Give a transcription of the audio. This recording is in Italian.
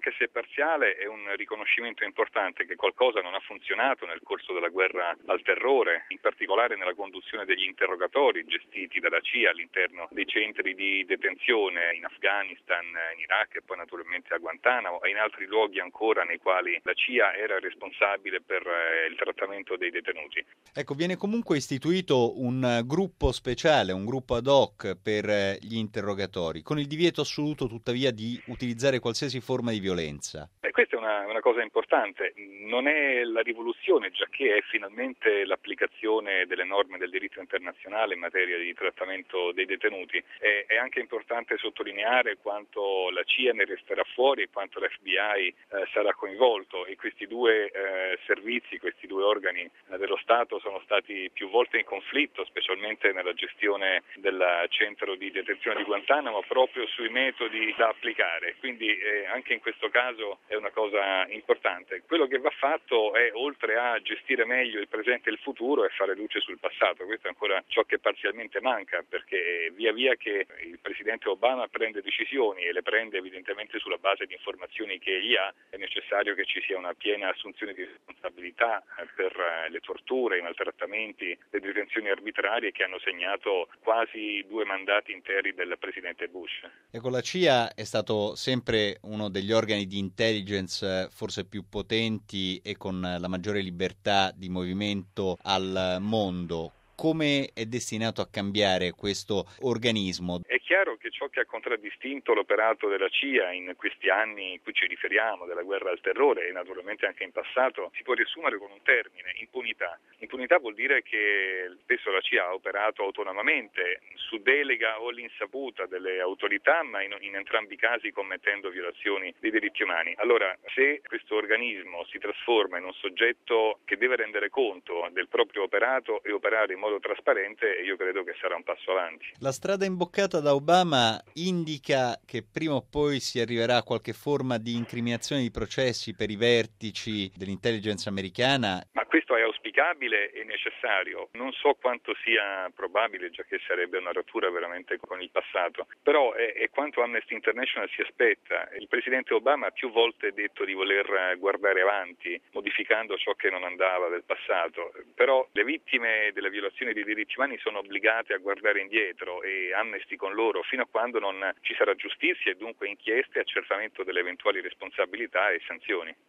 Che se parziale è un riconoscimento importante che qualcosa non ha funzionato nel corso della guerra al terrore, in particolare nella conduzione degli interrogatori gestiti dalla CIA all'interno dei centri di detenzione in Afghanistan, in Iraq e poi naturalmente a Guantanamo e in altri luoghi ancora nei quali la CIA era responsabile per il trattamento dei detenuti. Ecco, viene comunque istituito un gruppo speciale, un gruppo ad hoc per gli interrogatori, con il divieto assoluto tuttavia di utilizzare qualsiasi forma di violenza. Questa è una cosa importante, non è la rivoluzione, giacché è finalmente l'applicazione delle norme del diritto internazionale in materia di trattamento dei detenuti. È anche importante sottolineare quanto la CIA ne resterà fuori e quanto l'FBI sarà coinvolto, e questi due servizi, questi due organi dello Stato sono stati più volte in conflitto, specialmente nella gestione del centro di detenzione di Guantanamo, proprio sui metodi da applicare. Quindi anche in questo caso è una cosa importante. Quello che va fatto è, oltre a gestire meglio il presente e il futuro, è fare luce sul passato. Questo è ancora ciò che parzialmente manca, perché via via che il presidente Obama prende decisioni, e le prende evidentemente sulla base di informazioni che egli ha, è necessario che ci sia una piena assunzione di responsabilità per le torture, i maltrattamenti, le detenzioni arbitrarie che hanno segnato quasi 2 mandati interi del presidente Bush. Ecco, la CIA è stato sempre uno degli organi di intelligence forse più potenti e con la maggiore libertà di movimento al mondo. Come è destinato a cambiare questo organismo? È chiaro che ciò che ha contraddistinto l'operato della CIA in questi anni in cui ci riferiamo, della guerra al terrore, e naturalmente anche in passato, si può riassumere con un termine: impunità. Impunità vuol dire che spesso la CIA ha operato autonomamente, su delega o all'insaputa delle autorità, ma in entrambi i casi commettendo violazioni dei diritti umani. Allora, se questo organismo si trasforma in un soggetto che deve rendere conto del proprio operato e operare in modo trasparente, io credo che sarà un passo avanti. La strada imboccata da Obama indica che prima o poi si arriverà a qualche forma di incriminazione di processi per i vertici dell'intelligence americana. Ma questo è auspicabile e necessario. Non so quanto sia probabile, già che sarebbe una rottura veramente con il passato, però è quanto Amnesty International si aspetta. Il presidente Obama ha più volte detto di voler guardare avanti, modificando ciò che non andava del passato, però le vittime della violazione dei diritti umani sono obbligate a guardare indietro, e Amnesty con loro, fino a quando non ci sarà giustizia e dunque inchieste, accertamento delle eventuali responsabilità e sanzioni.